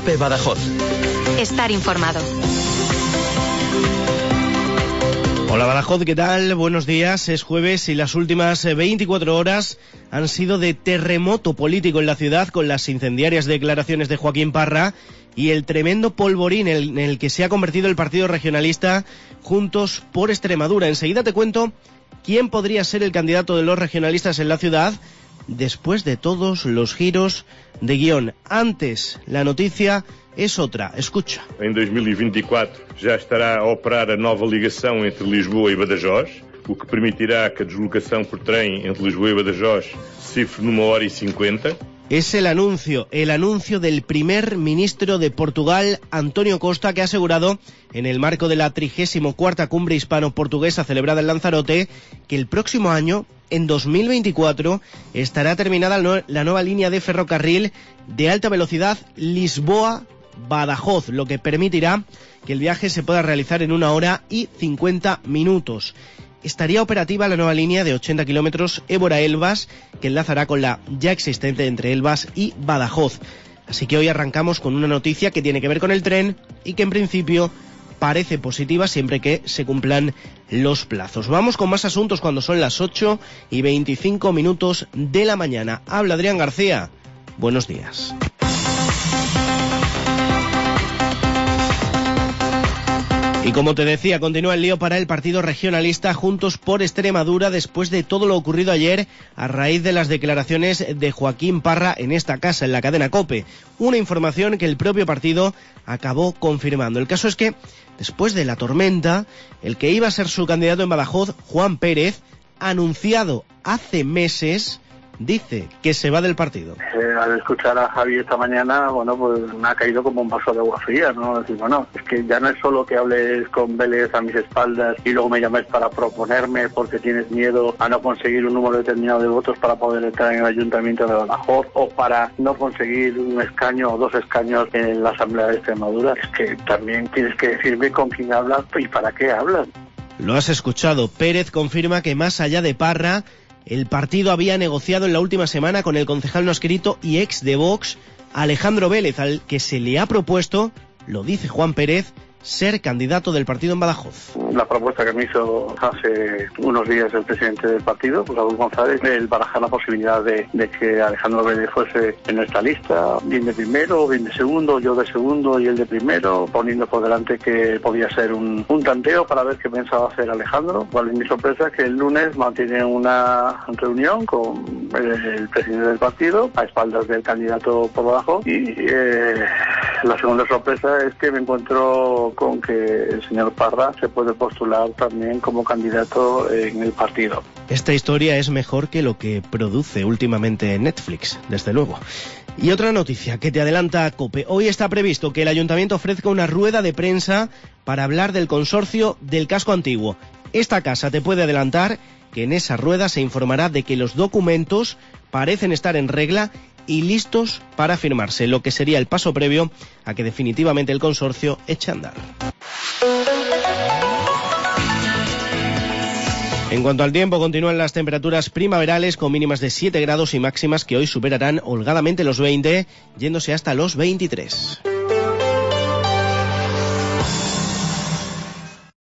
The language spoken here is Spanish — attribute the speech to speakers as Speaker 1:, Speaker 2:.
Speaker 1: COPE Badajoz.
Speaker 2: Estar informado.
Speaker 3: Hola Badajoz, ¿qué tal? Buenos días, es jueves y las últimas 24 horas han sido de terremoto político en la ciudad, con las incendiarias declaraciones de Joaquín Parra y el tremendo polvorín en el que se ha convertido el partido regionalista Juntos por Extremadura. Enseguida te cuento quién podría ser el candidato de los regionalistas en la ciudad después de todos los giros de guión. Antes, la noticia es otra, escucha.
Speaker 4: Em 2024 já estará a operar a nova ligação entre Lisboa e Badajoz, o que permitirá que a deslocação por trem entre Lisboa e Badajoz se cifre numa hora e 50.
Speaker 3: Es el anuncio del primer ministro de Portugal, António Costa, que ha asegurado en el marco de la 34ª cumbre hispano-portuguesa celebrada en Lanzarote que el próximo año, en 2024, estará terminada la nueva línea de ferrocarril de alta velocidad Lisboa-Badajoz, lo que permitirá que el viaje se pueda realizar en 1 hora y 50 minutos. Estaría operativa la nueva línea de 80 kilómetros Évora-Elvas, que enlazará con la ya existente entre Elvas y Badajoz. Así que hoy arrancamos con una noticia que tiene que ver con el tren y que en principio parece positiva siempre que se cumplan los plazos. Vamos con más asuntos cuando son las 8:25 de la mañana. Habla Adrián García. Buenos días. Y como te decía, continúa el lío para el partido regionalista Juntos por Extremadura después de todo lo ocurrido ayer a raíz de las declaraciones de Joaquín Parra en esta casa, en la cadena COPE. Una información que el propio partido acabó confirmando. El caso es que, después de la tormenta, el que iba a ser su candidato en Badajoz, Juan Pérez, anunciado hace meses, dice que se va del partido.
Speaker 5: Al escuchar a Javi esta mañana, bueno, pues me ha caído como un vaso de agua fría, ¿no? Decir, bueno, es que ya no es solo que hables con Vélez a mis espaldas y luego me llames para proponerme porque tienes miedo a no conseguir un número determinado de votos para poder entrar en el Ayuntamiento de Badajoz o para no conseguir un escaño o 2 escaños en la Asamblea de Extremadura. Es que también tienes que decirme con quién hablas y para qué hablas.
Speaker 3: Lo has escuchado. Pérez confirma que más allá de Parra, el partido había negociado en la última semana con el concejal no adscrito y ex de Vox, Alejandro Vélez, al que se le ha propuesto, lo dice Juan Pérez, ser candidato del partido en Badajoz.
Speaker 5: La propuesta que me hizo hace unos días el presidente del partido, Raúl González, el barajar la posibilidad de que Alejandro Vélez fuese en nuestra lista, bien de primero, bien de segundo, yo de segundo y él de primero, poniendo por delante que podía ser un tanteo para ver qué pensaba hacer Alejandro. Cuál es mi sorpresa, que el lunes mantiene una reunión con el presidente del partido a espaldas del candidato por Badajoz y la segunda sorpresa es que me encuentro con que el señor Parra se puede postular también como candidato en el partido.
Speaker 3: Esta historia es mejor que lo que produce últimamente Netflix, desde luego. Y otra noticia que te adelanta COPE. Hoy está previsto que el Ayuntamiento ofrezca una rueda de prensa para hablar del consorcio del casco antiguo. Esta casa te puede adelantar que en esa rueda se informará de que los documentos parecen estar en regla y listos para firmarse, lo que sería el paso previo a que definitivamente el consorcio eche a andar. En cuanto al tiempo, continúan las temperaturas primaverales con mínimas de 7 grados y máximas que hoy superarán holgadamente los 20, yéndose hasta los 23.